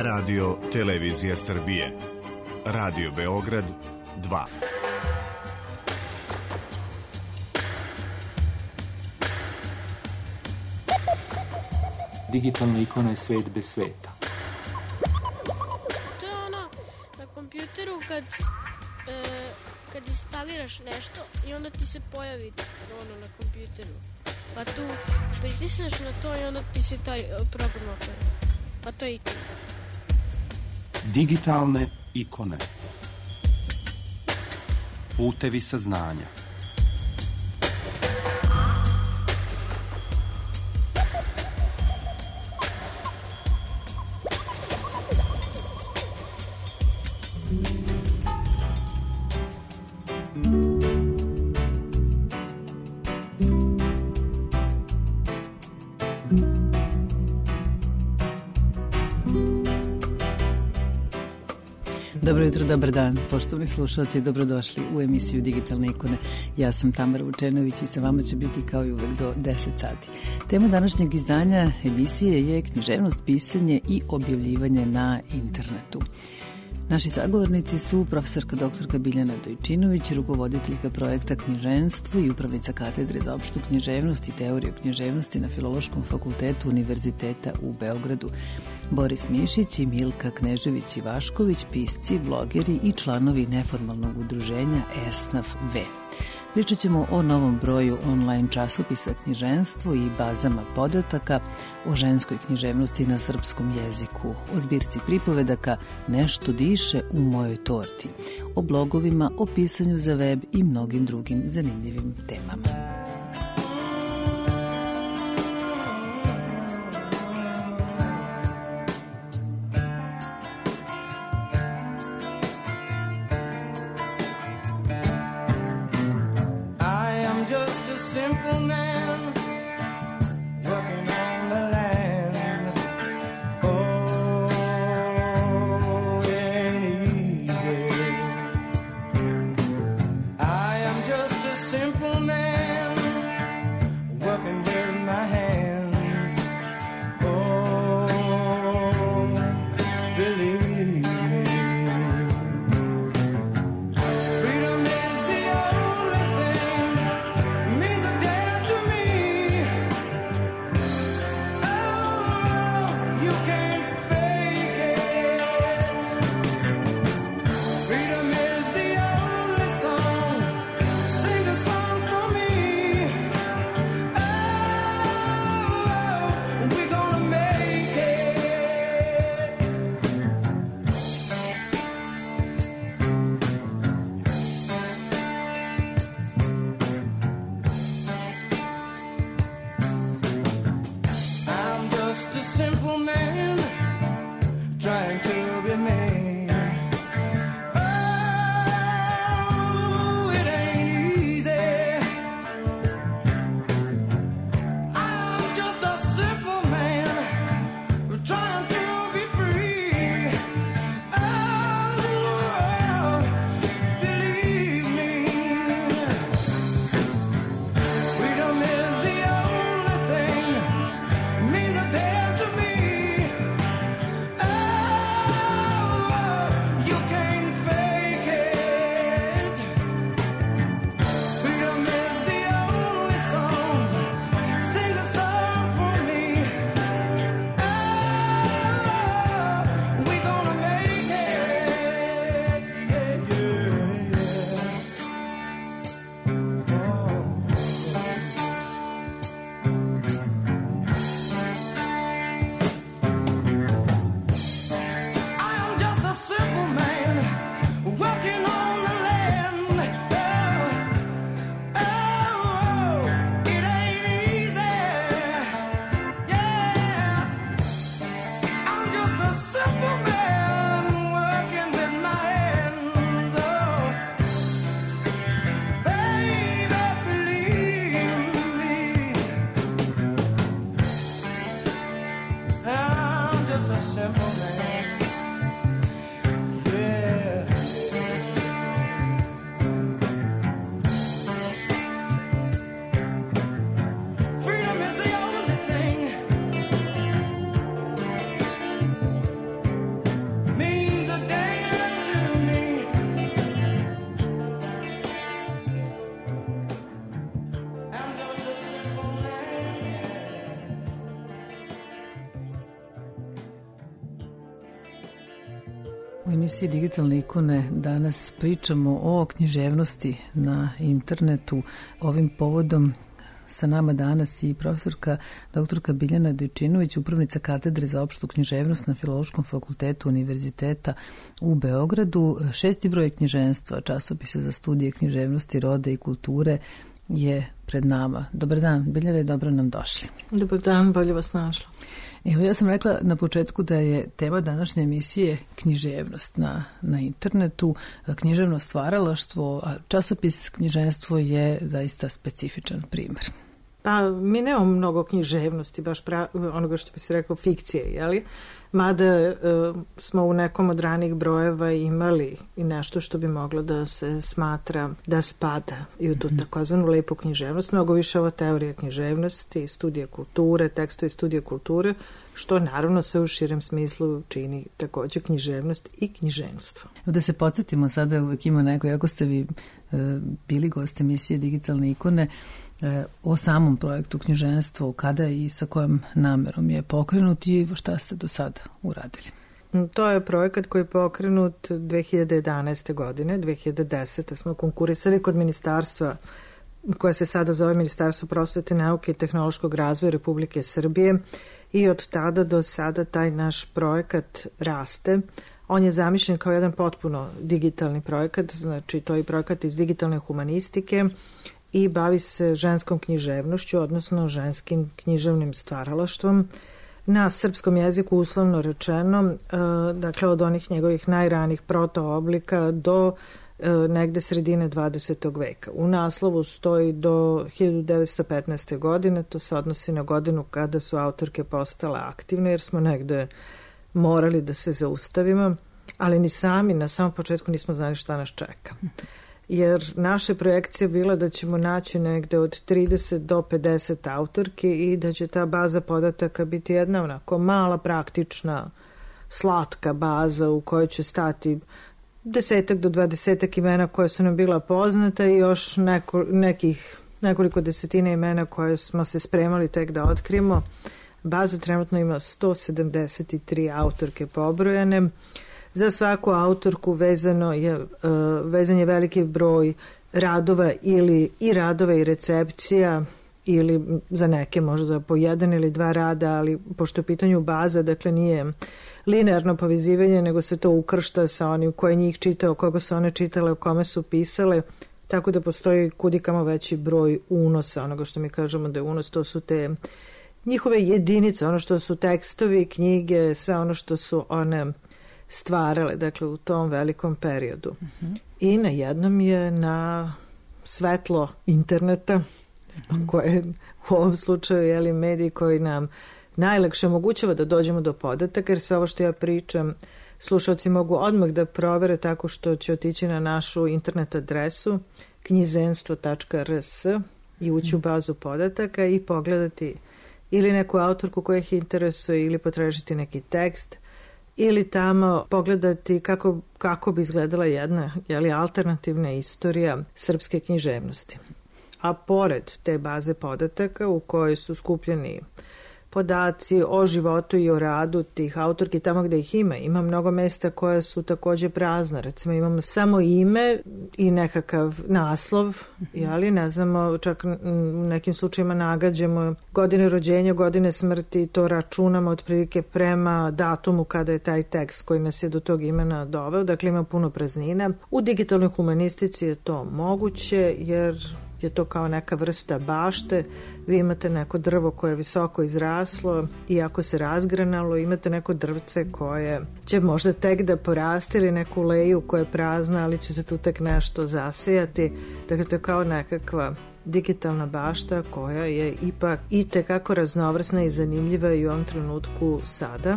Radio Televizija Srbije. Radio Beograd 2. Digitalna ikona je svet bez sveta. To je ono na kompjuteru kad instaliraš nešto i onda ti se pojavi ono na kompjuteru. Pa tu pritisneš na to i onda ti se taj program otvori. Pa to je ikona. Digitalne ikone. Putevi saznanja. Dobro jutro, dobar dan, poštovani slušalci, dobrodošli u emisiju Digitalne ikone. Ja sam Tamara Vučenović i sa vama će biti kao i uvek do 10 sati. Tema današnjeg izdanja emisije je književnost, pisanje i objavljivanje na internetu. Naši sagovornici su profesorka doktorka Biljana Dojčinović, rukovoditeljka projekta Književstvo i upravnica katedre za opštu književnost i teoriju književnosti na Filološkom fakultetu Univerziteta u Beogradu, Boris Mišić i Milka Knežević-Ivašković, pisci, blogeri i članovi neformalnog udruženja ESNAF V. Pričat ćemo o novom broju online časopisa Književstvo i bazama podataka, o ženskoj književnosti na srpskom jeziku, o zbirci pripovedaka Nešto diše u mojoj torti, o blogovima, o pisanju za web i mnogim drugim zanimljivim temama. Freedom is the only thing means a damn to me. U emisiji Digitalne ikone danas pričamo o književnosti na internetu. Ovim povodom sa nama danas i profesorka doktorka Biljana Dojčinović, upravnica katedre za opštu književnost na Filološkom fakultetu Univerziteta u Beogradu. 6. broj književstva, časopisa za studije književnosti, roda i kulture, je pred nama. Dobar dan, Biljana, i dobro nam došli. Dobar dan, bolje vas našla. Evo, ja sam rekla na početku da je tema današnje emisije književnost na internetu, književno stvaralaštvo, a časopis književstvo je zaista specifičan primer. Pa mi nemamo mnogo književnosti, baš onoga što bi se rekao fikcije, jeli? Mada smo u nekom od ranih brojeva imali i nešto što bi moglo da se smatra da spada i u tu takozvanu lepu književnost. Mnogo više ova teorija književnosti, studije kulture, tekstovi studije kulture, što naravno sve u širem smislu čini takođe književnost i književstvo. Da se podsjetimo sada, uvek ima neko, ako ste vi bili gost emisije Digitalne ikone, o samom projektu književstvo, kada i sa kojom namerom je pokrenut i šta ste do sada uradili? To je projekat koji je pokrenut 2011. godine. 2010. smo konkurisali kod ministarstva koje se sada zove Ministarstvo prosvete, nauke i tehnološkog razvoja Republike Srbije i od tada do sada taj naš projekat raste. On je zamišljen kao jedan potpuno digitalni projekat, znači to je projekat iz digitalne humanistike i bavi se ženskom književnošću, odnosno ženskim književnim stvaralaštvom na srpskom jeziku, uslovno rečeno, dakle od onih njegovih najranijih protooblika do negde sredine 20. veka. U naslovu stoji do 1915. godine, to se odnosi na godinu kada su autorke postale aktivne, jer smo negde morali da se zaustavimo, ali ni sami na samom početku nismo znali šta nas čeka. Jer naša projekcija bila da ćemo naći negde od 30 do 50 autorki i da će ta baza podataka biti jedna onako mala, praktična, slatka baza u kojoj će stati 10 do 20 imena koje su nam bila poznata i još nekoliko desetina imena koje smo se spremali tek da otkrijemo. Baza trenutno ima 173 autorke pobrojane. Za svaku autorku vezan je veliki broj radova i radova i recepcija ili za neke možda po jedan ili dva rada, ali pošto je u pitanju baza, dakle nije linearno povezivanje, nego se to ukršta sa onim ko je njih čitao, koga su one čitale, o kome su pisale, tako da postoji kudikamo veći broj unosa, onoga što mi kažemo da je unos, to su te njihove jedinice, ono što su tekstovi, knjige, sve ono što su one stvarale, dakle u tom velikom periodu. I na jednom je na svetlo interneta, koje u ovom slučaju je medij koji nam najlakše omogućava da dođemo do podataka, jer sve ovo što ja pričam slušalci mogu odmah da provere tako što će otići na našu internet adresu knjizenstvo.rs i ući u bazu podataka i pogledati ili neku autorku koja ih interesuje ili potražiti neki tekst ili tamo pogledati kako bi izgledala jedna alternativna istorija srpske književnosti. A pored te baze podataka u kojoj su skupljeni podaci o životu i o radu tih autorki, tamo gde ih ima mnogo mesta koja su takođe prazna. Recimo imamo samo ime i nekakav naslov, ne znamo, čak u nekim slučajima nagađamo godine rođenja, godine smrti, to računamo otprilike prema datumu kada je taj tekst koji nas je do tog imena doveo, dakle ima puno praznina. U digitalnoj humanistici je to moguće jer je to kao neka vrsta bašte. Vi imate neko drvo koje je visoko izraslo i ako se razgranalo, imate neko drvce koje će možda tek da poraste ili neku leju koja je prazna, ali će se tu tek nešto zasijati. Dakle, to je kao nekakva digitalna bašta koja je ipak i tekako raznovrsna i zanimljiva i u ovom trenutku sada.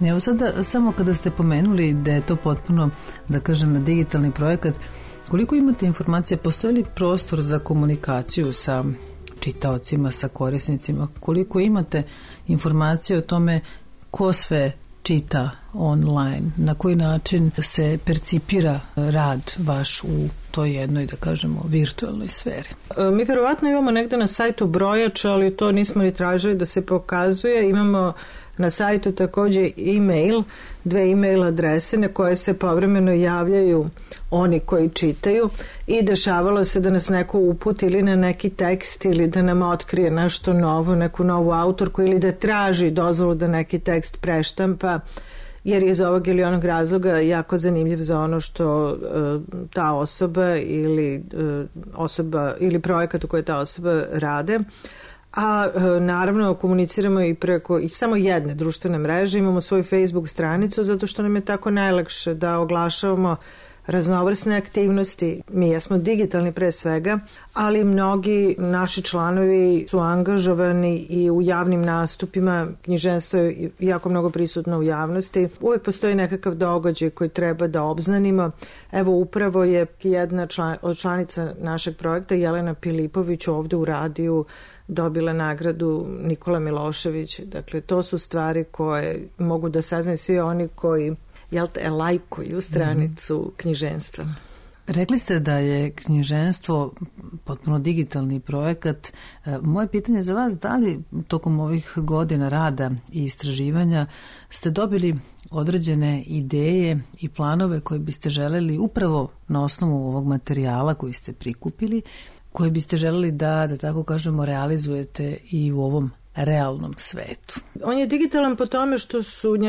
Evo sada, samo kada ste pomenuli da je to potpuno, da kažem, digitalni projekat, koliko imate informacija, postoji li prostor za komunikaciju sa čitaocima, sa korisnicima, koliko imate informacije o tome ko sve čita online, na koji način se percipira rad vaš u toj jednoj, da kažemo, virtualnoj sferi? Mi verovatno imamo negde na sajtu brojač, ali to nismo ni tražili da se pokazuje. Imamo na sajtu takođe e-mail, 2 e-mail adrese na koje se povremeno javljaju oni koji čitaju i dešavalo se da nas neko uputi ili na neki tekst ili da nam otkrije nešto novo, neku novu autorku ili da traži dozvolu da neki tekst preštampa, jer je iz ovog ili onog razloga jako zanimljiv za ono što ta osoba ili projekat u kojoj ta osoba rade. A naravno komuniciramo i preko i samo jedne društvene mreže, imamo svoju Facebook stranicu zato što nam je tako najlakše da oglašavamo raznovrsne aktivnosti. Mi jesmo digitalni pre svega, ali mnogi naši članovi su angažovani i u javnim nastupima, književstvo je jako mnogo prisutno u javnosti. Uvek postoji nekakav događaj koji treba da obznanimo. Evo upravo je jedna od članica našeg projekta, Jelena Pilipović, ovde u radiju dobila nagradu Nikola Milošević. Dakle, to su stvari koje mogu da saznaju svi oni koji lajkuju stranicu književstva. Rekli ste da je književstvo potpuno digitalni projekat. Moje pitanje za vas, da li tokom ovih godina rada i istraživanja ste dobili određene ideje i planove koje biste želeli upravo na osnovu ovog materijala koji ste prikupili, koje biste želeli da tako kažemo, realizujete i u ovom realnom svetu? On je digitalan po tome što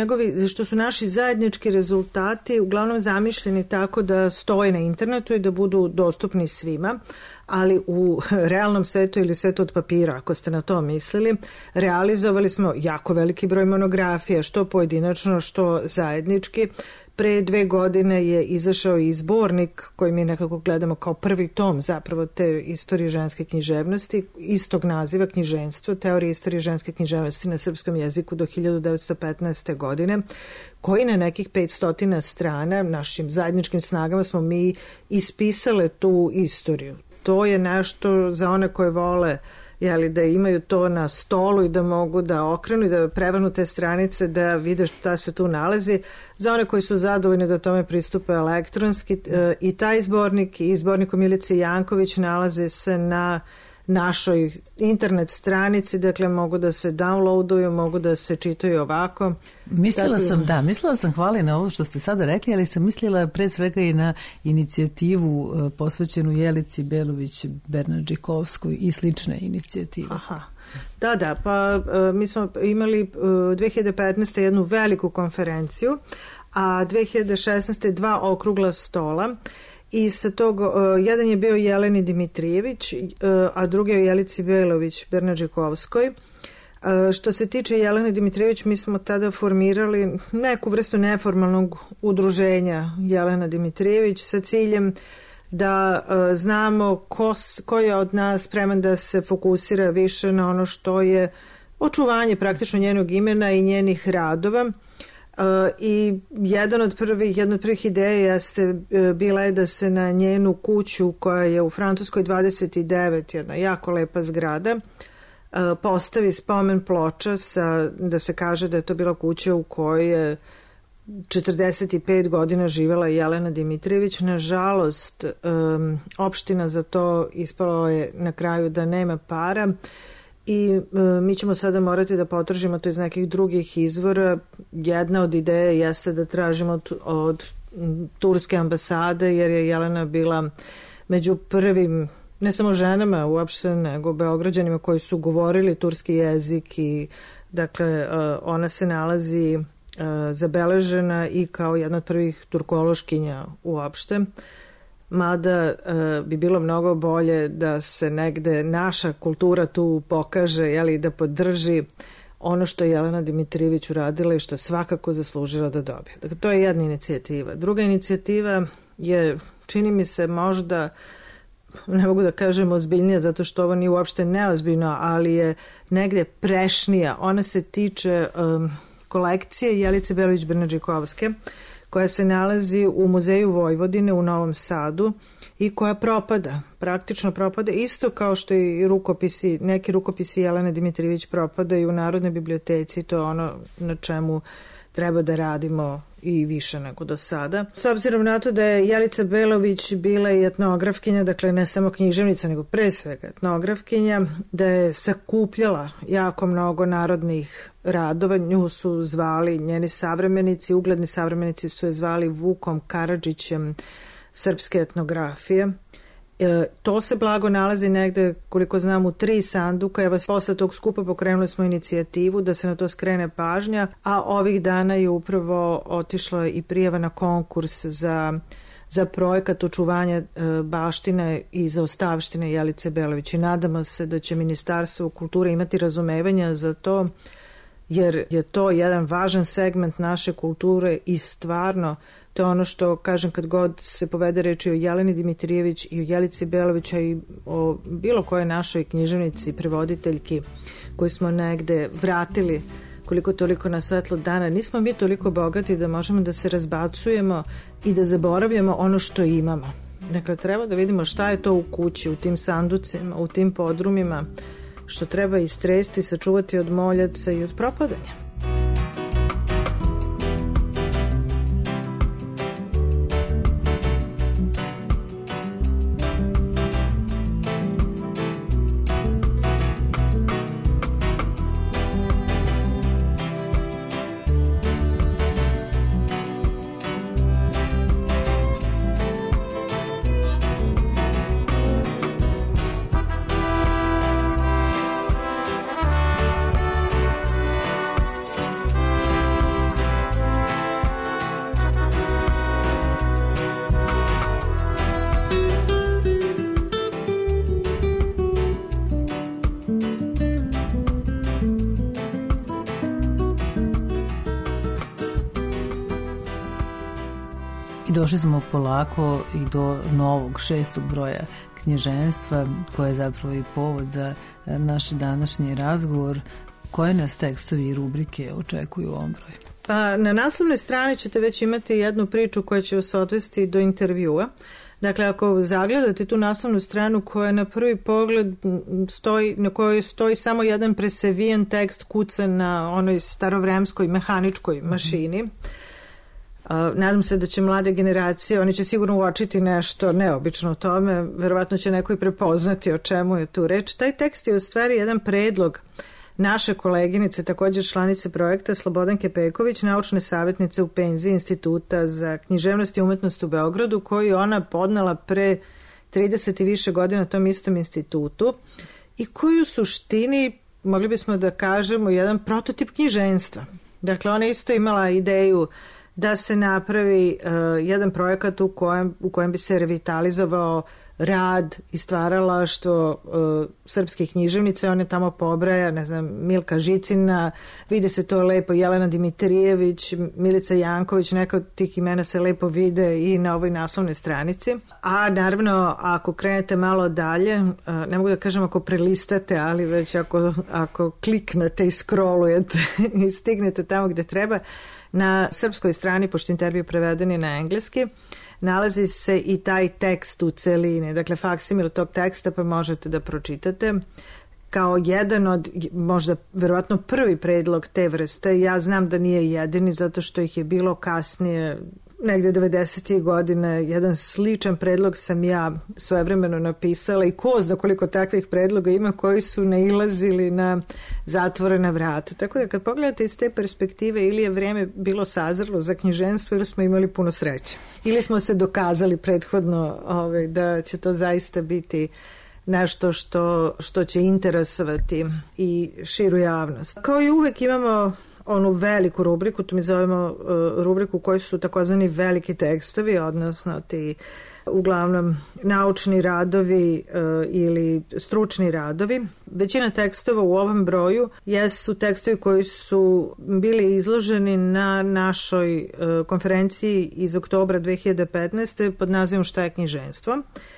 su naši zajednički rezultati uglavnom zamišljeni tako da stoje na internetu i da budu dostupni svima, ali u realnom svetu ili svetu od papira, ako ste na to mislili, realizovali smo jako veliki broj monografija, što pojedinačno, što zajednički. Pre 2 godine je izašao i zbornik koji mi nekako gledamo kao prvi tom zapravo te istorije ženske književnosti, istog naziva književstvo, teorije istorije ženske književnosti na srpskom jeziku do 1915. godine, koji na nekih 500 strana našim zajedničkim snagama smo mi ispisale tu istoriju. To je nešto za one koje vole da imaju to na stolu i da mogu da okrenu i da prevrnu te stranice, da vide šta se tu nalazi. Za one koji su zadovoljni da tome pristupe elektronski, i taj zbornik i zbornik o Milici Janković nalaze se na našoj internet stranici, dakle mogu da se downloaduju, mogu da se čitaju ovako. Mislila sam, hvala na ovo što ste sada rekli, ali sam mislila pre svega i na inicijativu posvećenu Jelici Belović Bernadžikovskoj i slične inicijative. Aha. Da, pa mi smo imali 2015. jednu veliku konferenciju, a 2016. 2 okrugla stola. I sa tog, jedan je bio Jeleni Dimitrijević, a drugi je Jelici Belović Bernadžikovskoj. Što se tiče Jelene Dimitrijević, mi smo tada formirali neku vrstu neformalnog udruženja Jelena Dimitrijević sa ciljem da znamo ko je od nas spreman da se fokusira više na ono što je očuvanje praktično njenog imena i njenih radova. I jedna od prvih ideja bila je da se na njenu kuću koja je u Francuskoj 29, jedna jako lepa zgrada, postavi spomen ploča da se kaže da je to bila kuća u kojoj je 45 godina živela Jelena Dimitrijević. Nažalost, opština za to ispalo je na kraju da nema para i mi ćemo sada morati da potražimo to iz nekih drugih izvora. Jedna od ideja jeste da tražimo od turske ambasade, jer je Jelena bila među prvim, ne samo ženama uopšte, nego Beograđanima koji su govorili turski jezik i dakle ona se nalazi zabeležena i kao jedna od prvih turkološkinja uopšte. Mada bi bilo mnogo bolje da se negde naša kultura tu pokaže, da podrži ono što je Jelena Dimitrijević uradila i što je svakako zaslužila da dobije. Dakle, to je jedna inicijativa. Druga inicijativa je, čini mi se možda, ne mogu da kažem ozbiljnija, zato što ovo nije uopšte neozbiljno, ali je negde prešnija. Ona se tiče kolekcije Jelice Belović-Brnadžikovske, koja se nalazi u Muzeju Vojvodine u Novom Sadu i koja propada, praktično propada, isto kao što i rukopisi, neki rukopisi Jelene Dimitrijević propadaju u Narodnoj biblioteci, to je ono na čemu treba da radimo i više nego do sada. S obzirom na to da je Jelica Belović bila i etnografkinja, dakle ne samo književnica, nego pre svega etnografkinja, da je sakupljala jako mnogo narodnih radova, nju su zvali njeni savremenici, ugledni savremenici su je zvali Vukom Karadžićem srpske etnografije. To se blago nalazi negde, koliko znam, u 3 sanduka. Evo, posle tog skupa pokrenuli smo inicijativu da se na to skrene pažnja, a ovih dana je upravo otišla i prijava na konkurs za projekat očuvanja baštine i zaostavštine Jelice Belović. I nadamo se da će Ministarstvo kulture imati razumevanja za to, jer je to jedan važan segment naše kulture i stvarno to je ono što kažem kad god se povede reči o Jeleni Dimitrijević i o Jelici Belović i o bilo kojoj našoj književnici, prevoditeljki koju smo negde vratili koliko toliko na svetlo dana. Nismo mi toliko bogati da možemo da se razbacujemo i da zaboravljamo ono što imamo. Dakle, treba da vidimo šta je to u kući, u tim sanducima, u tim podrumima, što treba istresti, sačuvati od moljaca i od propadanja. Došli smo polako i do novog 6. broja knjiženstva, koje je zapravo i povod za naš današnji razgovor. Koje nas tekstovi i rubrike očekuju u ovom broju? Pa, na naslovnoj strani ćete već imati jednu priču koja će vas odvesti do intervjua. Dakle, ako zagledate tu naslovnu stranu koja na prvi pogled stoji, na kojoj stoji samo jedan presevijen tekst kucan na onoj starovremskoj mehaničkoj mašini, nadam se da će mlade generacije, oni će sigurno uočiti nešto neobično o tome, verovatno će neko i prepoznati o čemu je tu reč. Taj tekst je u stvari jedan predlog naše koleginice, također članice projekta Slobodanke Peković, naučne savjetnice u penziji Instituta za književnost i umetnost u Beogradu, koju ona podnela pre 30 i više godina tom istom institutu i koju u suštini, mogli bismo da kažemo, jedan prototip knjiženstva. Dakle, ona isto imala ideju da se napravi jedan projekat u kojem bi se revitalizovao rad i stvaralaštvo srpskih književnica. One tamo pobraja, ne znam, Milka Žicina, vide se to lepo, Jelena Dimitrijević, Milica Janković, neka od tih imena se lepo vide i na ovoj naslovnoj stranici. A naravno, ako krenete malo dalje, ne mogu da kažem ako prelistate, ali već ako kliknete i scrollujete i stignete tamo gde treba, na srpskoj strani, pošto intervju preveden je na engleski, nalazi se i taj tekst u celini, dakle faksimil tog teksta, pa možete da pročitate kao jedan od, možda verovatno prvi predlog te vrste. Ja znam da nije jedini, zato što ih je bilo kasnije, negde 90. godine, jedan sličan predlog sam ja svojevremeno napisala i ko zna koliko takvih predloga ima koji su nailazili na zatvorena vrata. Tako da kad pogledate iz te perspektive, ili je vreme bilo sazrelo za knjiženstvo ili smo imali puno sreće. Ili smo se dokazali prethodno da će to zaista biti nešto što će interesovati i širu javnost. Kao i uvek imamo onu veliku rubriku, to mi zovemo rubriku koji su takozvani veliki tekstovi, odnosno ti uglavnom naučni radovi ili stručni radovi. Većina tekstova u ovom broju jesu tekstovi koji su bili izloženi na našoj konferenciji iz oktobra 2015. pod nazivom Šta je knjiženstvo?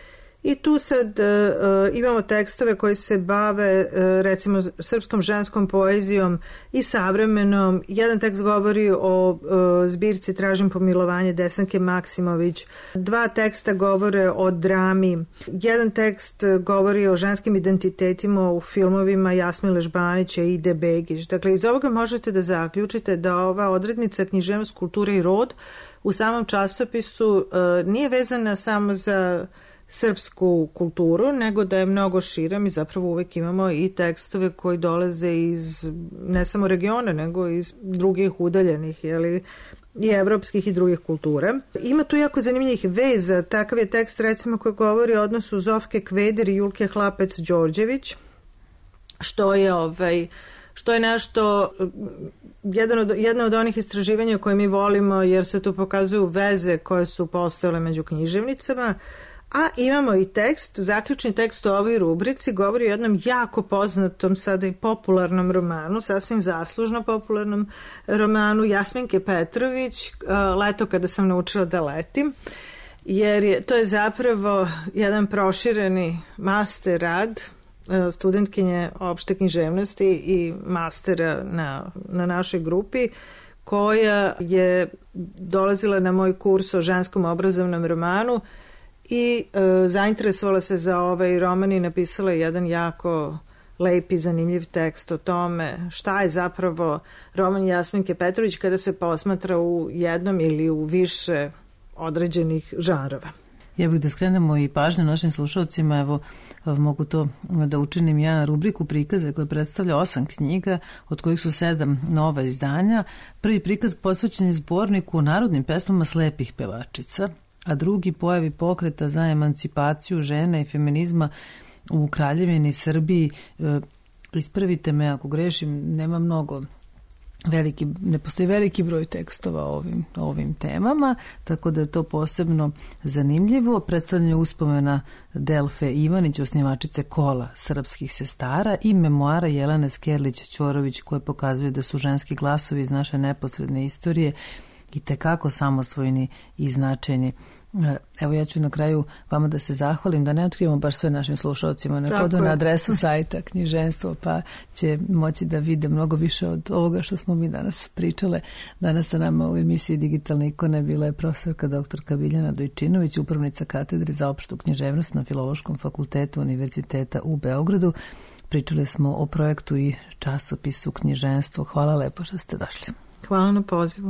I tu sad imamo tekstove koji se bave recimo srpskom ženskom poezijom i savremenom. Jedan tekst govori o zbirci Tražim pomilovanje Desanke Maksimović. 2 teksta govore o drami. Jedan tekst govori o ženskim identitetima u filmovima Jasmile Žbanića i Ide Begić. Dakle, iz ovoga možete da zaključite da ova odrednica književnost, kultura i rod u samom časopisu nije vezana samo za srpsku kulturu, nego da je mnogo šira. Mi zapravo uvek imamo i tekstove koji dolaze iz ne samo regiona, nego iz drugih udaljenih, i evropskih i drugih kultura. Ima tu jako zanimljivih veza. Takav je tekst recimo koji govori o odnosu Zofke Kveder i Julke Hlapec-Đorđević, što je nešto, jedno od onih istraživanja koje mi volimo, jer se tu pokazuju veze koje su postojale među književnicama. A imamo i tekst, zaključni tekst u ovoj rubrici govori o jednom jako poznatom, sada i popularnom romanu, sasvim zaslužno popularnom romanu Jasminke Petrović, Leto kada sam naučila da letim, jer to je zapravo jedan prošireni master rad studentkinje opšte književnosti i mastera na našoj grupi, koja je dolazila na moj kurs o ženskom obrazovnom romanu i zainteresovala se za ovaj roman i napisala jedan jako lep i zanimljiv tekst o tome šta je zapravo roman Jasminke Petrović kada se posmatra u jednom ili u više određenih žanrova. Ja bih da skrenemo i pažnju našim slušalcima, evo mogu to da učinim ja, rubriku prikaze koja predstavlja 8 knjiga, od kojih su 7 nova izdanja. Prvi prikaz posvećen je zborniku o narodnim pesmama slepih pevačica, a drugi pojavi pokreta za emancipaciju žena i feminizma u Kraljevini Srbiji. Ispravite me ako grešim, nema mnogo ne postoji veliki broj tekstova o ovim temama, tako da je to posebno zanimljivo. Predstavljanje uspomena Delfe Ivanić, osnivačice Kola srpskih sestara, i memoara Jelene Skerlić-Ćorović, koje pokazuju da su ženski glasovi iz naše neposredne istorije i tekako samosvojni i značajni. Evo, ja ću na kraju vama da se zahvalim, da ne otkrivamo baš sve našim slušalcima, nek odu na adresu sajta Knjiženstvo, pa će moći da vide mnogo više od ovoga što smo mi danas pričale. Danas sa nama u emisiji Digitalne ikone bila je profesorka doktorka Biljana Dojčinović, upravnica katedre za opštu književnost na Filološkom fakultetu Univerziteta u Beogradu. Pričali smo o projektu i časopisu Knjiženstvo. Hvala lepo što ste došli. Hvala na pozivu.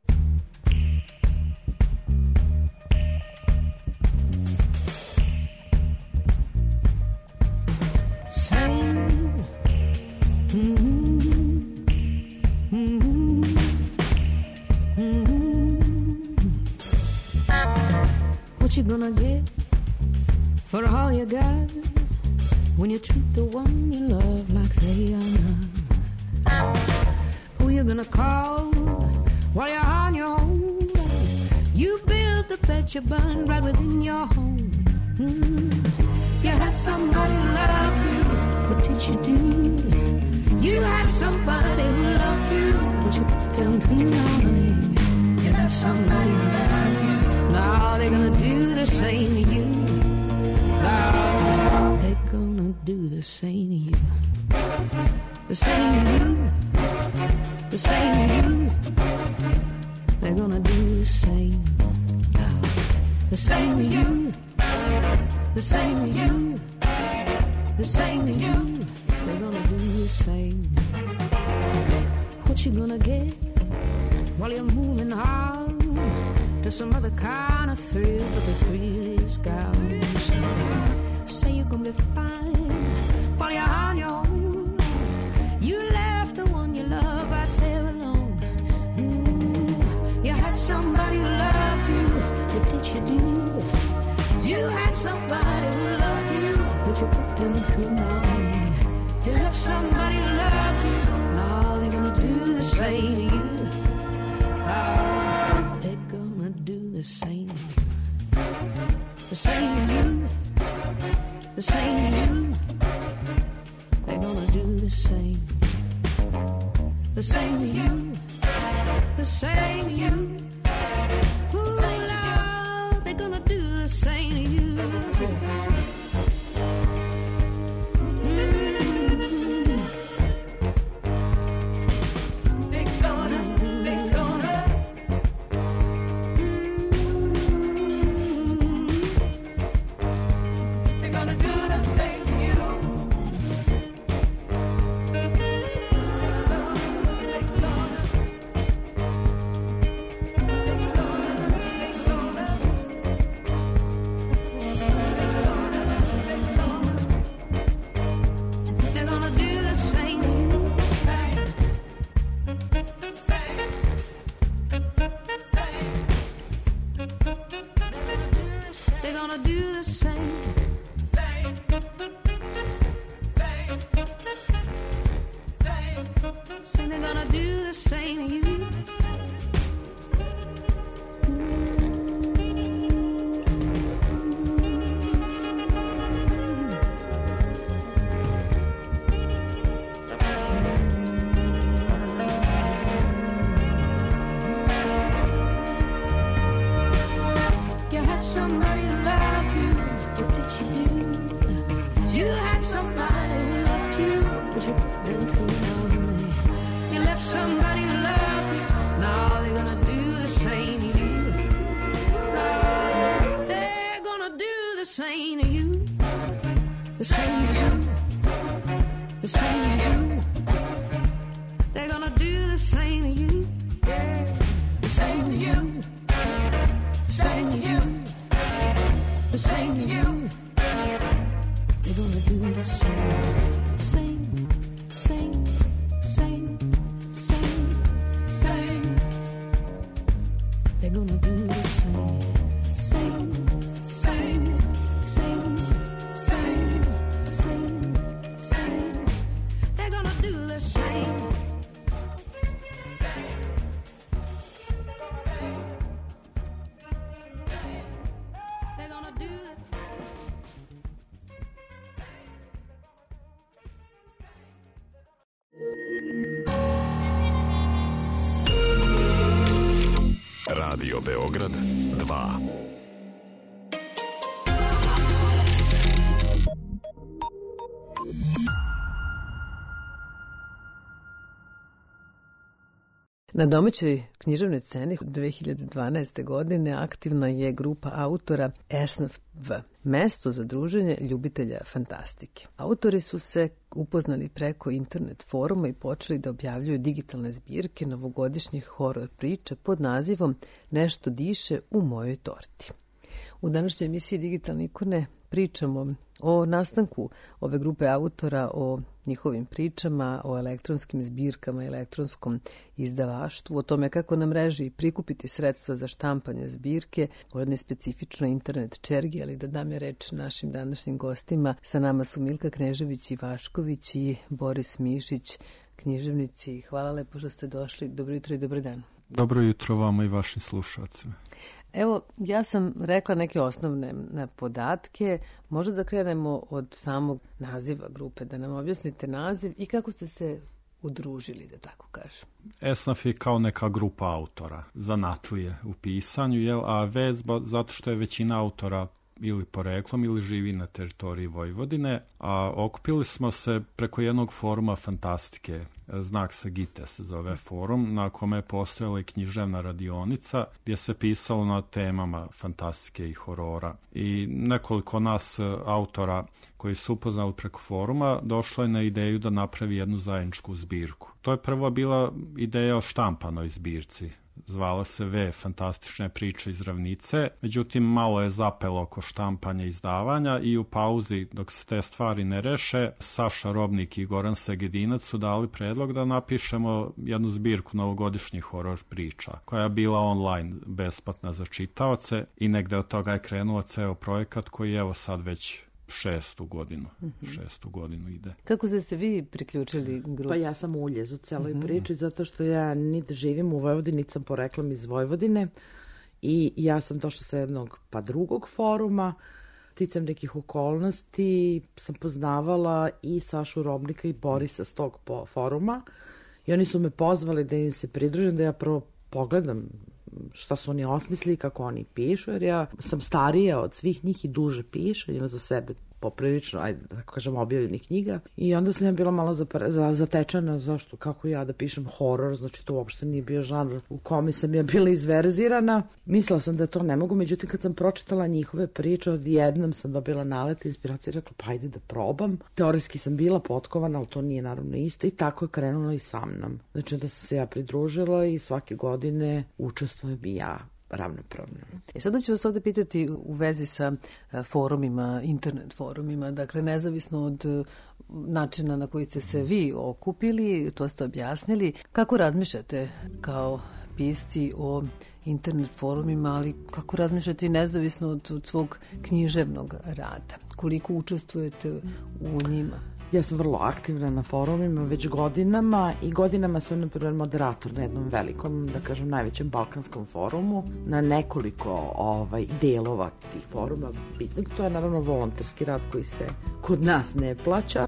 What you gonna get for all you got when you treat the one you love like they are not? Who you gonna call while you're on your own? You build the bed you burn right within your home. You had somebody who loved you, what did you do? You had somebody who loved you, but you put them through on. You left somebody who loved you. Now they're gonna do the same to you. Now they're gonna do the same to you. The same to you. The same to you. They're gonna do the same. The same to you. The same to you. The same to you. They're gonna do the same. What you gonna get while you're moving on to some other kind of thrill, but the thrill is gone. Say you're gonna be fine while you're on your own. You left the one you love right there alone. You had somebody who loved you, what did you do? You had somebody who loved you, but you put them through money. You left somebody who loved you, now they're gonna do the same to you. They're gonna do the same. The same to you. The same to you. They're gonna do the same. The same to you. The same to you. Ooh, Lord, they're gonna do the same to you. gonna do the same. Say they're gonna do the same to you. Radio Beograd 2. Na domaćoj književnoj sceni 2012. godine aktivna je grupa autora SNV, mesto za druženje ljubitelja fantastike. Autori su se upoznali preko internet foruma i počeli da objavljuju digitalne zbirke novogodišnjih horor priča pod nazivom Nešto diše u mojoj torti. U današnjoj emisiji Digitalne ikone pričamo o nastanku ove grupe autora, o njihovim pričama, o elektronskim zbirkama, elektronskom izdavaštvu, o tome kako na mreži prikupiti sredstva za štampanje zbirke, o jednoj specifičnoj internet čergi, ali da dam je reč našim današnjim gostima. Sa nama su Milka Knežević-Ivašković i Boris Mišić, književnici. Hvala lepo što ste došli. Dobro jutro i dobar dan. Dobro jutro vama i vašim slušalcima. Evo, ja sam rekla neke osnovne podatke. Možda da krenemo od samog naziva grupe, da nam objasnite naziv i kako ste se udružili, da tako kažem. SNF je kao neka grupa autora, zanatlije u pisanju, a vez zato što je većina autora ili poreklom ili živi na teritoriji Vojvodine, a okupili smo se preko jednog foruma fantastike, Znak sa Gite se zove forum, na kome je postojala i književna radionica gdje se pisalo na temama fantastike i horora. I nekoliko nas autora koji su upoznali preko foruma došlo je na ideju da napravi jednu zajedničku zbirku. To je prvo bila ideja o štampanoj zbirci. Zvala se V, fantastične priče iz ravnice, međutim malo je zapelo oko štampanja i izdavanja i u pauzi dok se te stvari ne reše, Saša Robnik i Goran Segedinac su dali predlog da napišemo jednu zbirku novogodišnjih horor priča, koja je bila online besplatna za čitaoce i negde od toga je krenuo ceo projekat koji evo sad već šestu godinu ide. Kako ste se vi priključili grupi? Pa ja sam uljez u celoj priči, zato što ja niti živim u Vojvodini, niti sam poreklom iz Vojvodine i ja sam došla sa jednog pa drugog foruma, sticam nekih okolnosti, sam poznavala i Sašu Robnika i Borisa s tog foruma i oni su me pozvali da im se pridružim, da ja prvo pogledam šta su oni osmislili, kako oni pišu, jer ja sam starija od svih njih i duže piše, ima za sebe poprilično, ajde da kažem, objavljenih knjiga. I onda sam ja bila malo zatečena zašto, kako ja da pišem horor, znači to uopšte nije bio žanr u kome sam ja bila izverzirana. Mislila sam da to ne mogu, međutim kad sam pročitala njihove priče, odjednom sam dobila nalet inspiracije i rekla pa ajde da probam. Teorijski sam bila potkovana, ali to nije naravno isto i tako je krenulo i sa mnom. Znači da sam se ja pridružila i svake godine učestvujem i ja ravnopravno. Sada ću vas ovdje pitati u vezi sa forumima, internet forumima, dakle nezavisno od načina na koji ste se vi okupili, to ste objasnili, kako razmišljate kao pisci o internet forumima, ali kako razmišljate i nezavisno od svog književnog rada? Koliko učestvujete u njima? Ja sam vrlo aktivna na forumima već godinama i godinama sam, na primjer, moderator na jednom velikom, da kažem, najvećem balkanskom forumu, na nekoliko delova tih foruma bitnih. To je naravno volonterski rad koji se kod nas ne plaća.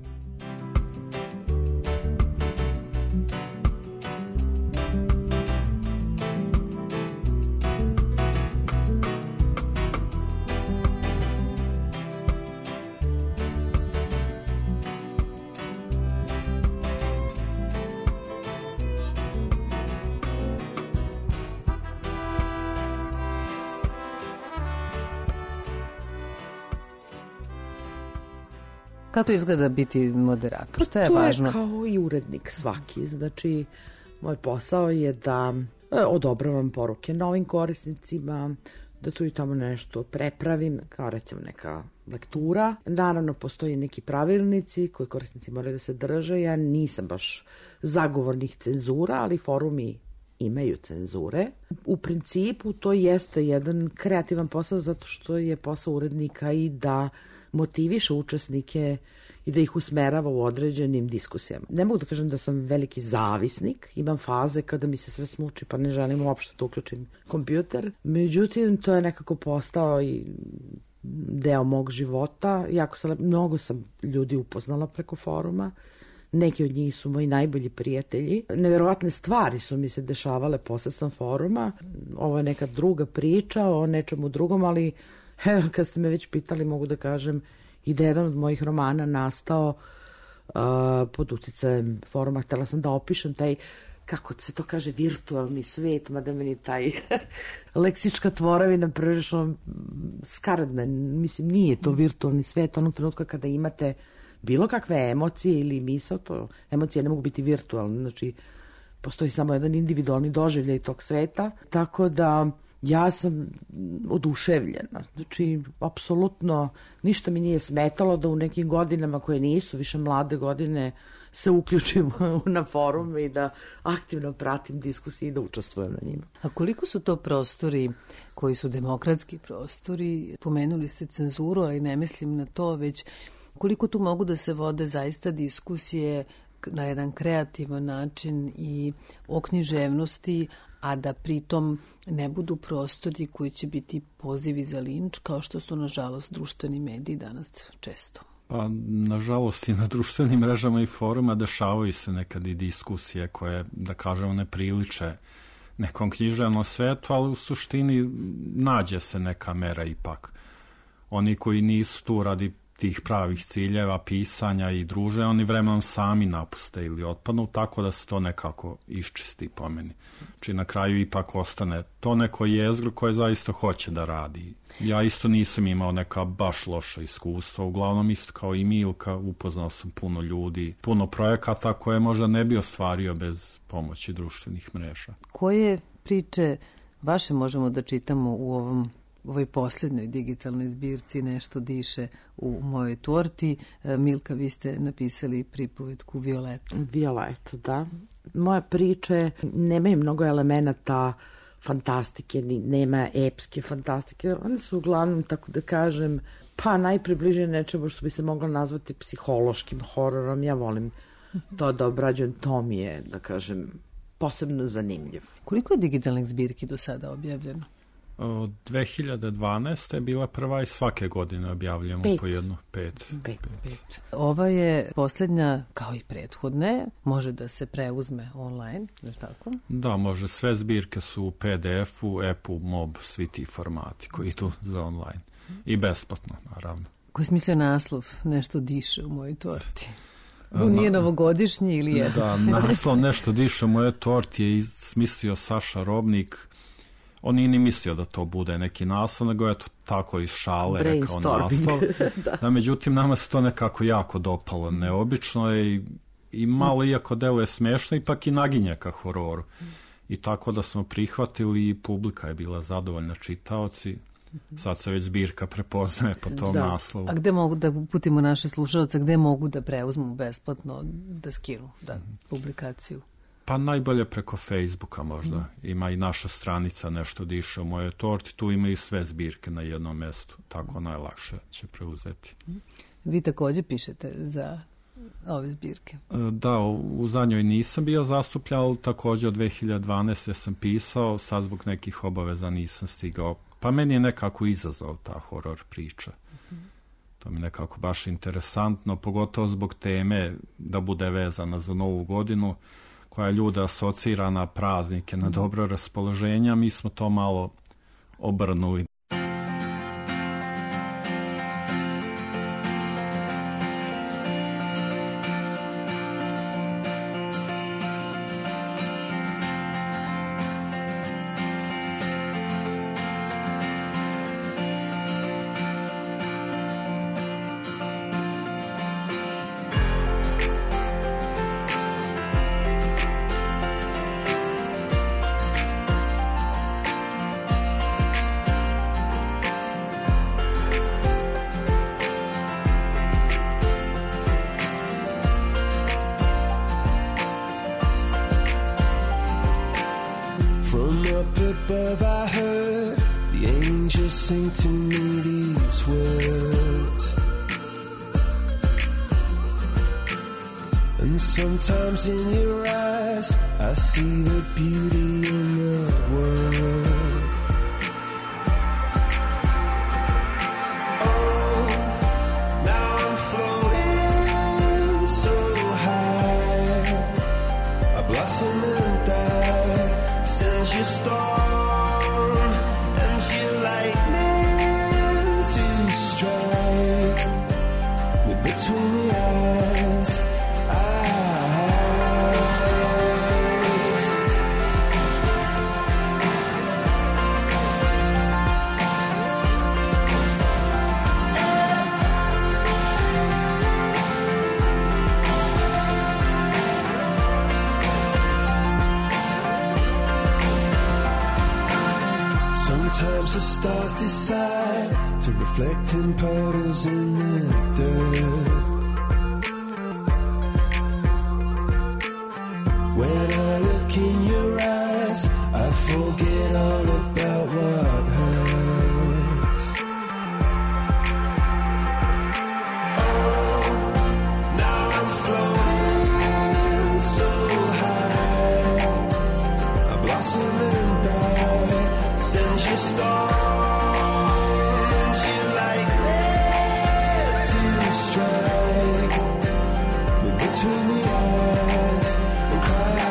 Kako to izgleda biti moderator? Šta je važno? To je kao i urednik svaki. Znači, moj posao je da odobravam poruke novim korisnicima, da tu i tamo nešto prepravim, kao recimo neka lektura. Naravno, postoji neki pravilnici koji korisnici moraju da se drže. Ja nisam baš zagovornik cenzura, ali forumi imaju cenzure. U principu to jeste jedan kreativan posao zato što je posao urednika i da motiviše učesnike i da ih usmerava u određenim diskusijama. Ne mogu da kažem da sam veliki zavisnik, imam faze kada mi se sve smuči pa ne želim uopšte da uključim kompjuter. Međutim, to je nekako postao i deo mog života. Mnogo sam ljudi upoznala preko foruma. Neki od njih su moji najbolji prijatelji. Neverovatne stvari su mi se dešavale posredstvom foruma. Ovo je neka druga priča o nečemu drugom, ali kad ste me već pitali, mogu da kažem i da je jedan od mojih romana nastao pod uticajem foruma. Htela sam da opišem taj, kako se to kaže, virtualni svet, mada meni taj leksička tvoravina prilično skaradna. Mislim, nije to virtualni svet onog trenutka kada imate bilo kakve emocije ili misao, to emocije ne mogu biti virtualne, znači postoji samo jedan individualni doživljaj tog sveta, tako da ja sam oduševljena. Znači, apsolutno ništa mi nije smetalo da u nekim godinama koje nisu više mlade godine se uključim na forum i da aktivno pratim diskusije i da učestvujem na njima. A koliko su to prostori koji su demokratski prostori? Pomenuli ste cenzuru, ali ne mislim na to, već koliko tu mogu da se vode zaista diskusije na jedan kreativan način i o književnosti, a da pritom ne budu prostori koji će biti pozivi za linč, kao što su, nažalost, društveni mediji danas često. Pa, nažalost, i na društvenim mrežama i foruma dešavaju se nekad i diskusije koje, da kažemo, ne priliče nekom književnom svetu, ali u suštini nađe se neka mera ipak. Oni koji nisu tu radi tih pravih ciljeva, pisanja i druže, oni vremenom sami napuste ili otpadnu, tako da se to nekako iščisti po meni. Znači na kraju ipak ostane to neko jezgro koje zaista hoće da radi. Ja isto nisam imao neka baš loša iskustva, uglavnom isto kao i Milka, upoznao sam puno ljudi, puno projekata koje možda ne bi ostvario bez pomoći društvenih mreža. Koje priče vaše možemo da čitamo u ovoj posljednjoj digitalnoj zbirci Nešto diše u mojoj torti? Milka, vi ste napisali pripovetku Violeta. Violeta, da. Moje priče nemaju mnogo elemenata fantastike, nema epske fantastike. One su uglavnom, tako da kažem, pa najpribližnije nečemu što bi se moglo nazvati psihološkim hororom. Ja volim to da obrađujem, to mi je, da kažem, posebno zanimljivo. Koliko je digitalnih zbirki do sada objavljeno? Od 2012. je bila prva i svake godine objavljamo po jednu. Pet. Ova je posljednja, kao i prethodne, može da se preuzme online, je li tako? Da, može. Sve zbirke su u PDF-u, EPU, MOB, svi ti formati koji idu za online. I besplatno, naravno. Koji smislio naslov Nešto diše u mojoj torti? Nije novogodišnji ili jeste? Da, naslov Nešto diše u mojoj torti je smislio Saša Robnik. On nije ni mislio da to bude neki naslov, nego je to tako iz šale rekao naslov. Da, međutim, nama se to nekako jako dopalo. Neobično je i malo, iako deluje smešno, ipak i naginje ka hororu. I tako da smo prihvatili i publika je bila zadovoljna, čitaoci. Sad se već zbirka prepoznaje po tom naslovu. A gde mogu da uputimo naše slušalce, gde mogu da preuzmu besplatno, da skinu publikaciju? Pa najbolje preko Facebooka možda. Ima i naša stranica Nešto diše u mojoj torti. Tu ima i sve zbirke na jednom mjestu. Tako najlakše će preuzeti. Vi također pišete za ove zbirke? Da, u zadnjoj nisam bio zastupljen, ali također od 2012. sam pisao, sad zbog nekih obaveza nisam stigao. Pa meni je nekako izazov ta horor priča. To mi je nekako baš interesantno, pogotovo zbog teme da bude vezana za Novu godinu, koja ljude asocira na praznike, na dobro raspoloženje. Mi smo to malo obrnuli. Sometimes in your eyes I see the beauty in the world. Oh, now I'm floating so high. A blossom and die sends your storm and your lightning to strike me between the eyes. Sometimes the stars decide to reflect in puddles in the dirt. When I look in your eyes, I forget all about what hurts. Oh, now I'm floating so high. I blossom and die, sends your storm and your lightning to strike me between the eyes and cry.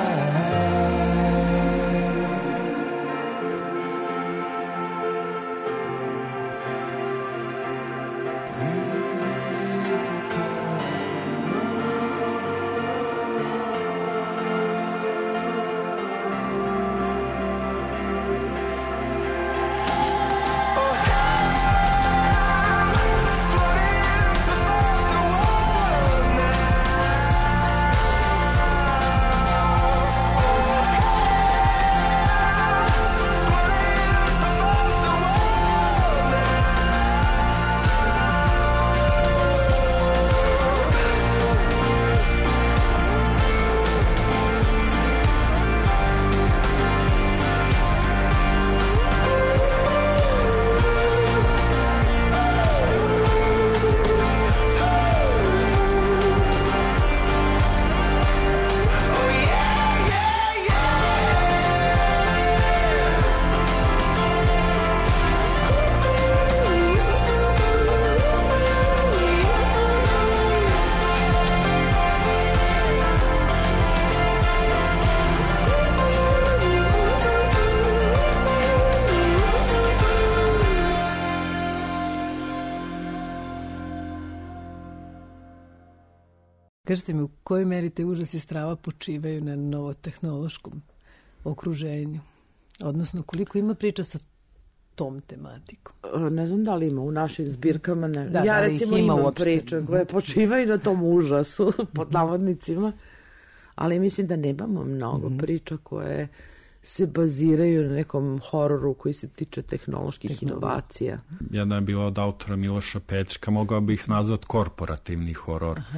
Kažete mi, u kojoj meri te užasi strava počivaju na novotehnološkom okruženju? Odnosno, koliko ima priča sa tom tematikom? Ne znam da li ima u našim zbirkama. Ne. Da, ja da recimo imam priče koje počivaju na tom užasu, pod navodnicima, ali mislim da nemamo mnogo priča koje se baziraju na nekom hororu koji se tiče tehnoloških inovacija. Jedna je bila od autora Miloša Petrika, mogao bih nazvati korporativni horor.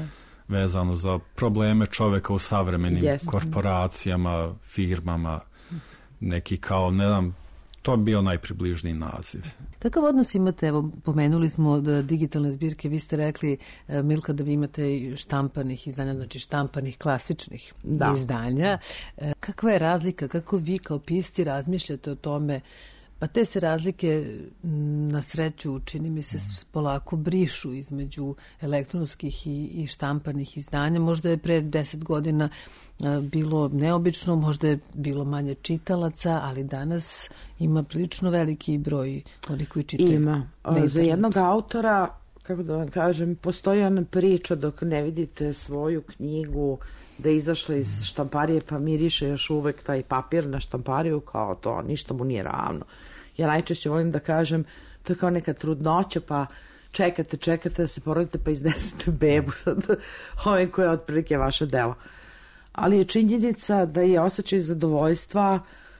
vezano za probleme čoveka u savremenim korporacijama, firmama, neki kao, ne znam, to bi bio najpribližniji naziv. Kakav odnos imate, evo, pomenuli smo da digitalne zbirke, vi ste rekli, Milka, da vi imate štampanih izdanja, znači štampanih klasičnih izdanja. Kakva je razlika, kako vi kao pisci razmišljate o tome? Pa te se razlike na sreću, čini mi se, polako brišu između elektronskih i štampanih izdanja. Možda je pre 10 godina bilo neobično, možda je bilo manje čitalaca, ali danas ima prilično veliki broj onih koji čitaju. Ima. Za jednog autora, kako da vam kažem, postoji ona priča dok ne vidite svoju knjigu da je izašla iz štamparije pa miriše još uvek taj papir na štampariju, kao to, ništa mu nije ravno. Ja najčešće volim da kažem, to je kao neka trudnoća, pa čekate da se porodite pa iznesete bebu, sad ove koje je otprilike vaše delo. Ali je činjenica da je osjećaj zadovoljstva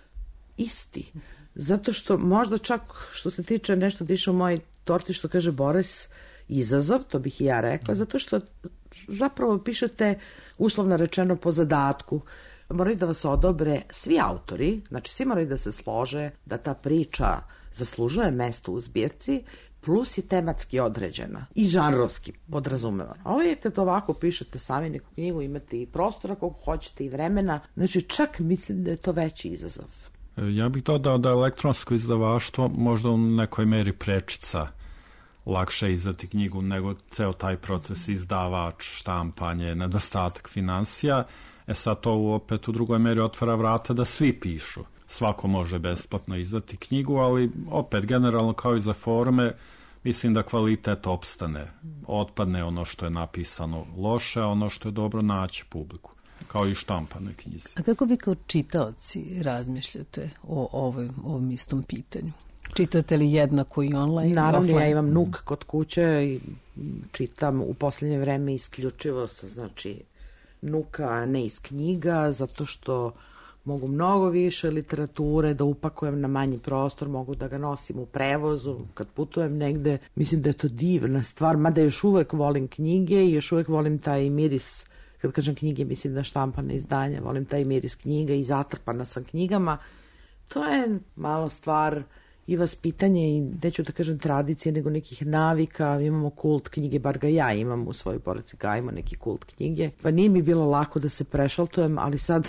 isti. Zato što možda čak što se tiče nešto diše u mojoj torti, što kaže Boris, izazov, to bih i ja rekla, zato što zapravo pišete uslovno rečeno po zadatku. Moraju da vas odobre svi autori, znači svi moraju da se slože da ta priča zaslužuje mesto u zbirci, plus je tematski određena i žanrovski podrazumevana. Ovo je kad ovako pišete sami neku knjigu, imate i prostora koliko hoćete i vremena, znači čak mislim da je to veći izazov. Ja bih dodao da elektronsko izdavaštvo možda u nekoj meri prečica lakše izdati knjigu nego ceo taj proces izdavač, štampanje, nedostatak finansija. Sad to opet u drugoj meri otvara vrata da svi pišu. Svako može besplatno izdati knjigu, ali opet generalno kao i za forme mislim da kvalitet opstane. Otpadne ono što je napisano loše, a ono što je dobro naći publiku, kao i štampanoj knjizi. A kako vi kao čitaoci razmišljate o ovom istom pitanju? Čitate li jednako i online? Naravno, offline? Ja imam nuk kod kuće i čitam u posljednje vreme isključivo sa, znači, nuka, ne iz knjiga, zato što mogu mnogo više literature da upakujem na manji prostor, mogu da ga nosim u prevozu, kad putujem negde. Mislim da je to divna stvar, mada još uvek volim knjige i još uvek volim taj miris, kad kažem knjige, mislim da štampane izdanja, volim taj miris knjiga i zatrpana sam knjigama. To je malo stvar i vaspitanje i, neću da kažem tradicije, nego nekih navika. Imamo kult knjige, bar ga ja imam u svojoj porodici, gajimo neki kult knjige. Pa nije mi bilo lako da se prešaltujem, ali sad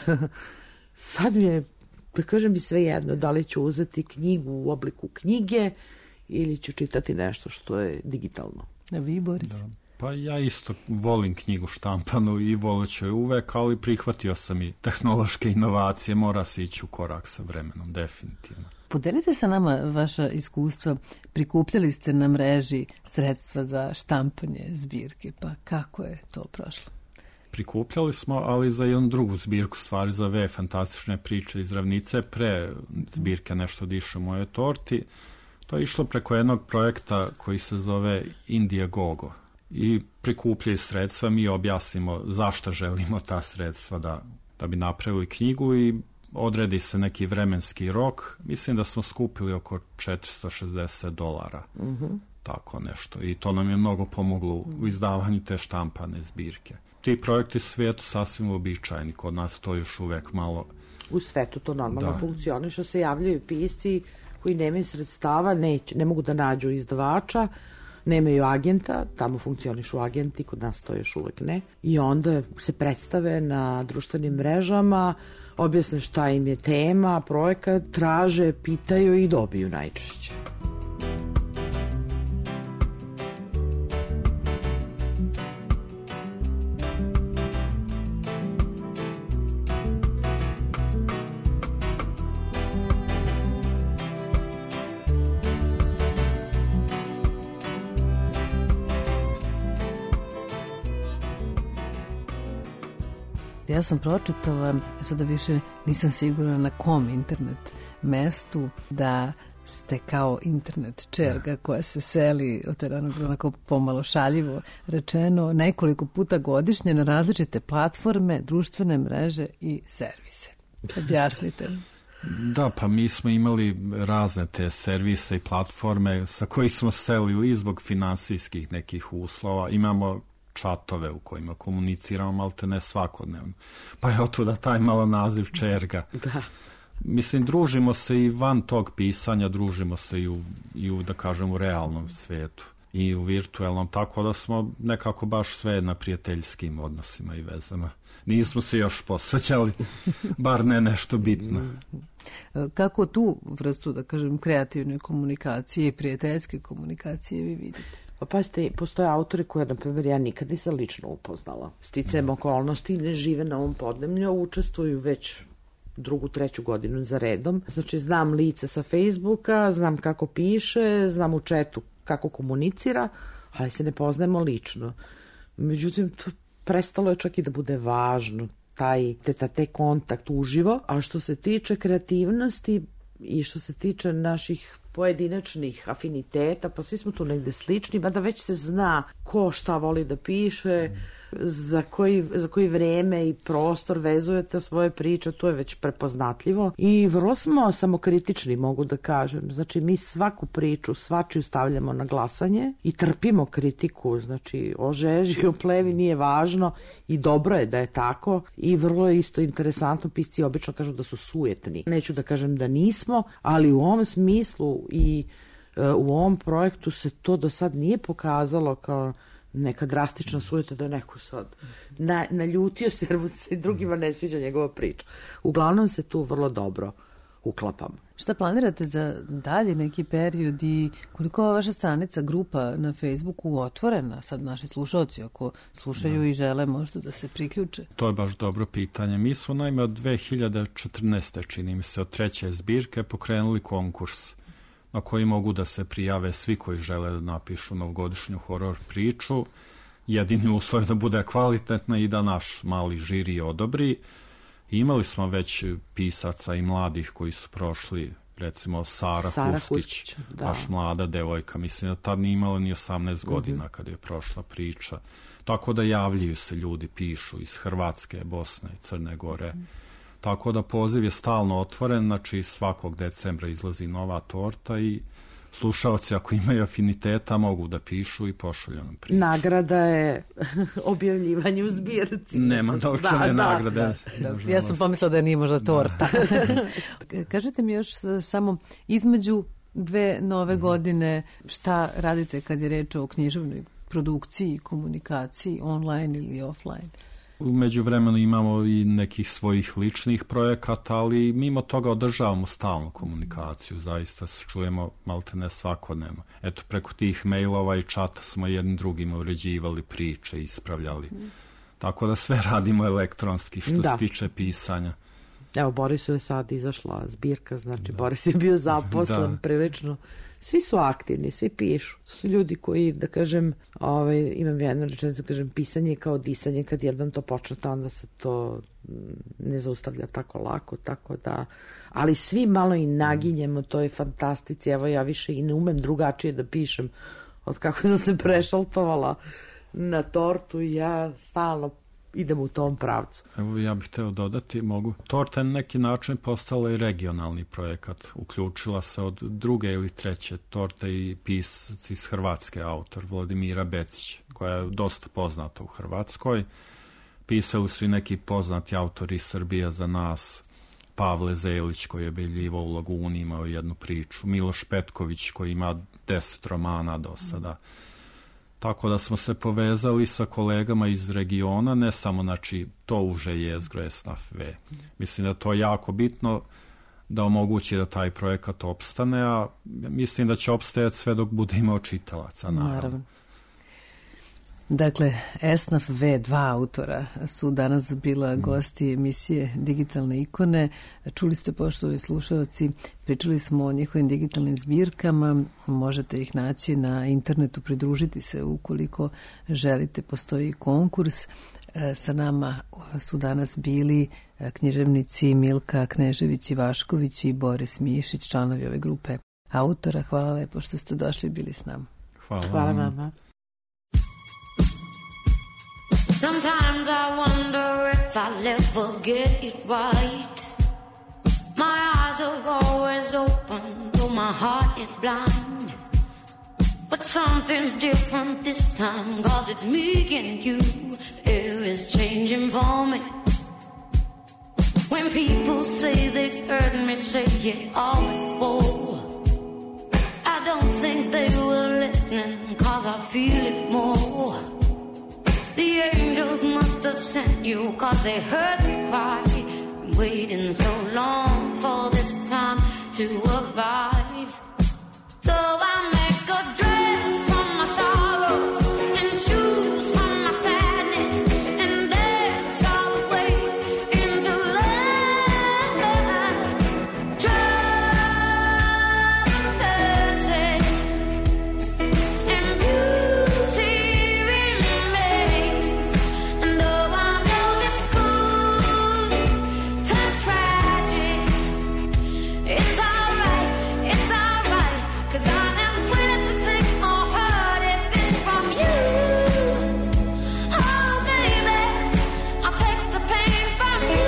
mi je, da kažem bi sve jedno, da li ću uzeti knjigu u obliku knjige ili ću čitati nešto što je digitalno. A vi, Boris? Da. Pa ja isto volim knjigu štampanu i voleću je uvek, ali prihvatio sam i tehnološke inovacije, mora se ići u korak sa vremenom, definitivno. Podelite sa nama vaša iskustva, prikupljali ste na mreži sredstva za štampanje zbirke, pa kako je to prošlo? Prikupljali smo, ali za jednu drugu zbirku stvari, za ove fantastične priče iz Ravnice, pre zbirke Nešto diše u mojoj torti. To je išlo preko jednog projekta koji se zove Indiegogo. I prikupljaju sredstva, mi objasnimo zašto želimo ta sredstva da bi napravili knjigu i odredi se neki vremenski rok. Mislim da smo skupili oko $460. Tako nešto. I to nam je mnogo pomoglo u izdavanju te štampane zbirke. Ti projekti su svijetu sasvim uobičajeni. Kod nas to još uvek malo... U svetu to normalno funkcioniše, se javljaju pisci koji nemaju sredstava, ne mogu da nađu izdavača, nemaju agenta, tamo funkcionišu agenti, kod nas to još uvek ne. I onda se predstave na društvenim mrežama, objasne šta im je tema, projekat, traže, pitaju i dobiju najčešće. Ja sam pročitala, sada više nisam sigurna na kom internet mestu, da ste kao internet čerga koja se seli, onako pomalo šaljivo rečeno, nekoliko puta godišnje na različite platforme, društvene mreže i servise. Objasnite. Da, pa mi smo imali razne te servise i platforme sa kojih smo selili zbog finansijskih nekih uslova. Imamo čatove u kojima komuniciramo maltene svakodnevno. Pa je otuda taj malo naziv Čerga. Da. Mislim, družimo se i van tog pisanja, družimo se i u da kažem, u realnom svetu i u virtualnom, tako da smo nekako baš sve na prijateljskim odnosima i vezama. Nismo se još posvećali, bar ne nešto bitno. Kako tu vrstu, da kažem, kreativne komunikacije i prijateljske komunikacije vi vidite? Pa pazite, postoje autori koje, na primjer, ja nikad nisam lično upoznala. Sticajem okolnosti, ne žive na ovom podneblju, učestvuju već 2., 3. godinu za redom. Znači, znam lice sa Facebooka, znam kako piše, znam u četu kako komunicira, ali se ne poznajemo lično. Međutim, to prestalo je čak i da bude važno, taj tete kontakt uživo. A što se tiče kreativnosti i što se tiče naših pojedinačnih afiniteta, pa svi smo tu negde slični, mada već se zna ko šta voli da piše, za koji vreme i prostor vezujete svoje priče, to je već prepoznatljivo i vrlo smo samokritični, mogu da kažem. Znači, mi svaku priču, svačiju stavljamo na glasanje i trpimo kritiku, znači o žeži, o plevi nije važno i dobro je da je tako i vrlo je isto interesantno, pisci obično kažu da su sujetni. Neću da kažem da nismo, ali u ovom smislu i u ovom projektu se to do sad nije pokazalo kao neka drastična sujeta da je neko sad naljutio se jer se drugima ne sviđa njegova priča. Uglavnom se tu vrlo dobro uklapamo. Šta planirate za dalje neki period i koliko je vaša stranica, grupa na Facebooku otvorena? Sad naši slušalci ako slušaju i žele možda da se priključe. To je baš dobro pitanje. Mi smo naime od 2014. čini mi se od 3. zbirke pokrenuli konkurs na koji mogu da se prijave svi koji žele da napišu novogodišnju horor priču. Jedini uslov je da bude kvalitetna i da naš mali žiri odobri. Imali smo već pisaca i mladih koji su prošli, recimo Sara Hustić, baš mlada devojka. Mislim da tad nije imala ni 18 godina kada je prošla priča. Tako da javljaju se ljudi, pišu iz Hrvatske, Bosne i Crne Gore. Tako da poziv je stalno otvoren, znači svakog decembra izlazi nova torta i slušaoci ako imaju afiniteta mogu da pišu i pošalju nam priču. Nagrada je objavljivanje u zbirci. Nema novčane nagrade. Ja sam pomislila da nije možda torta. Kažete mi još samo između 2 nove godine šta radite kad je reč o književnoj produkciji, komunikaciji, online ili offline? U međuvremenu imamo i nekih svojih ličnih projekata, ali mimo toga održavamo stalnu komunikaciju, zaista se čujemo maltene svakodnevno. Eto, preko tih mailova i čata smo jednim drugima uređivali priče, ispravljali. Tako da sve radimo elektronski što se tiče pisanja. Evo, Borisu je sad izašla zbirka, znači Boris je bio zaposlen prilično. Svi su aktivni, svi pišu. To su ljudi koji, da kažem, imam jednu rečenicu, kažem, pisanje je kao disanje, kad jednom to počnete, onda se to ne zaustavlja tako lako, tako da, ali svi malo i naginjemo toj fantastici. Evo, ja više i ne umem drugačije da pišem od kako sam se prešaltovala na tortu i ja stalno idem u tom pravcu. Evo, ja bih hteo dodati, mogu. Torta je na neki način postala i regionalni projekat. Uključila se od 2. ili 3. torte i pisac iz Hrvatske, autor Vladimira Becić, koja je dosta poznata u Hrvatskoj. Pisali su i neki poznati autori iz Srbije za nas, Pavle Zelić koji je objavljivao u Laguni, imao jednu priču, Miloš Petković koji ima 10 romana do sada. Tako da smo se povezali sa kolegama iz regiona, ne samo, znači, to uže jezgro Esnaf V. Mislim da to je jako bitno da omogući da taj projekat opstane, a mislim da će opstajati sve dok bude imao čitalaca, naravno. Dakle, Esnaf V, 2 autora su danas bila gosti emisije Digitalne ikone. Čuli ste, poštovani slušalci, pričali smo o njihovim digitalnim zbirkama. Možete ih naći na internetu, pridružiti se ukoliko želite. Postoji konkurs. Sa nama su danas bili književnici Milka Knežević-Ivašković i Boris Mišić, članovi ove grupe autora. Hvala lepo što ste došli i bili s nama. Hvala vama. Sometimes I wonder if I'll ever get it right. My eyes are always open, though my heart is blind. But something different this time, 'cause it's me and you. Air is changing for me. When people say they've heard me say it all before, I don't think they were listening, 'cause I feel it more. The angels must have sent you, 'cause they heard me cry. Waiting so long for this time to arrive. So I make a dress from my sorrows and shoes from my sadness and dance all the way into love. Traversing and beauty remains. And though I know this could turn tragic, it's alright, 'cause I am willing to take more hurt if it's from you. Oh baby, I'll take the pain from you.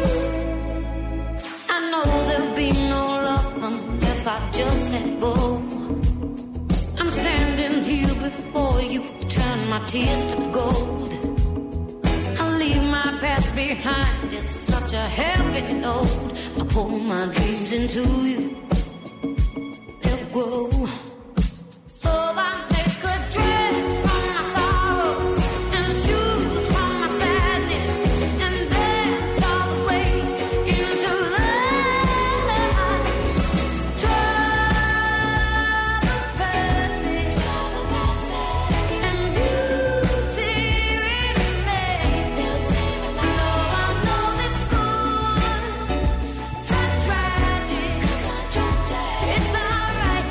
I know there'll be no love unless I just let go. I'm standing here before you, turn my tears to gold. I'll leave my past behind, it's such a heavy load. I pull my dreams into you. Grow. So I make a dress from my sorrows and shoes from my sadness and dance all the way into love. Traversing and beauty remains. Though I know this could turn tragic, it's alright.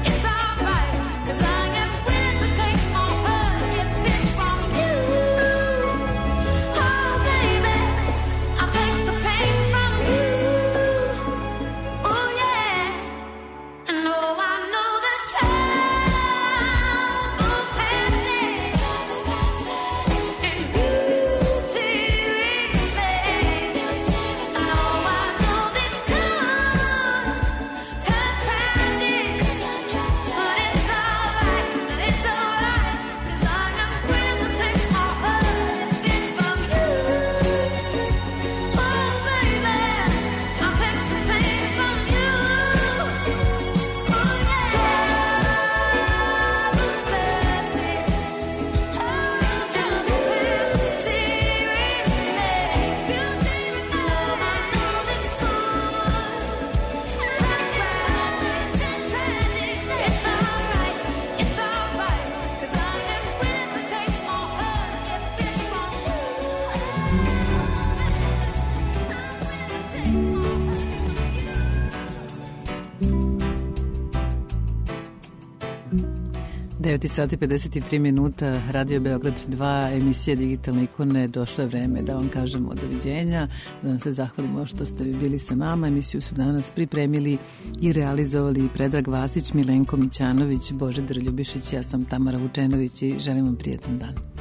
Sati 53 minuta, Radio Beograd 2, emisija Digitalne ikone. Došlo je vreme da vam kažemo doviđenja, da vam se zahvalimo što ste bili sa nama. Emisiju su danas pripremili i realizovali Predrag Vasić, Milenko Mićanović, Božidar Ljubišić, ja sam Tamara Vučenović i želim vam prijetan dan.